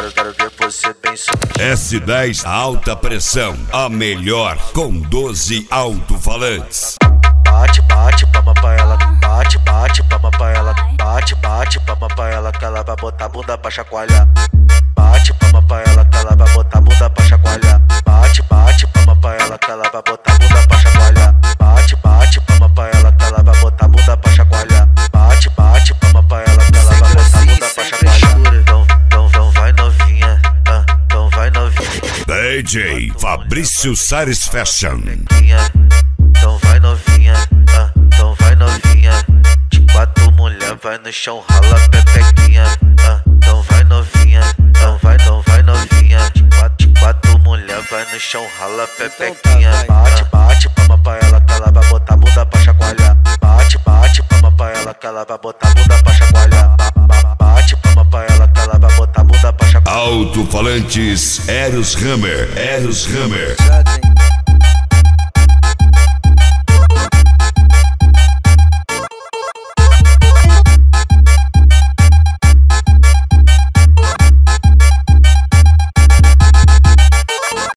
quero ver você bem sumido. S10 alta pressão, a melhor com 12 alto-falantes. Bate, bate, palma pra ela, bate, bate, palma pra ela, bate, bate, palma pra ela, que ela vai botar a bunda pra chacoalhar. Bate, palma pra ela, que ela vai botar a bunda pra chacoalhar. Bate, bate, palma pra ela, que ela vai botar a bunda pra chacoalhar. Bate, bate, palma pra ela, que ela vai botar a bunda pra chacoalhar. Bate, bate, palma pra ela, que ela vai botar a bunda pra chacoalhar. Então vai novinha, então vai novinha. DJ Fabrício Sares Fashion. Então vai novinha, então vai novinha. De 4 mulher vai no chão, rala a pepequinha. Então vai novinha, então vai novinha. De 4 mulher vai no chão, rala a pepequinha. Bate, bate, palma pra ela, que ela vai botar a bunda pra chacoalhar. Bate, bate, palma pra ela, que ela vai botar a bunda pra chacoalhar. Bate, palma pra ela, que ela vai botar a bunda pra chacoalhar. Alto-falantes Eros Hammer.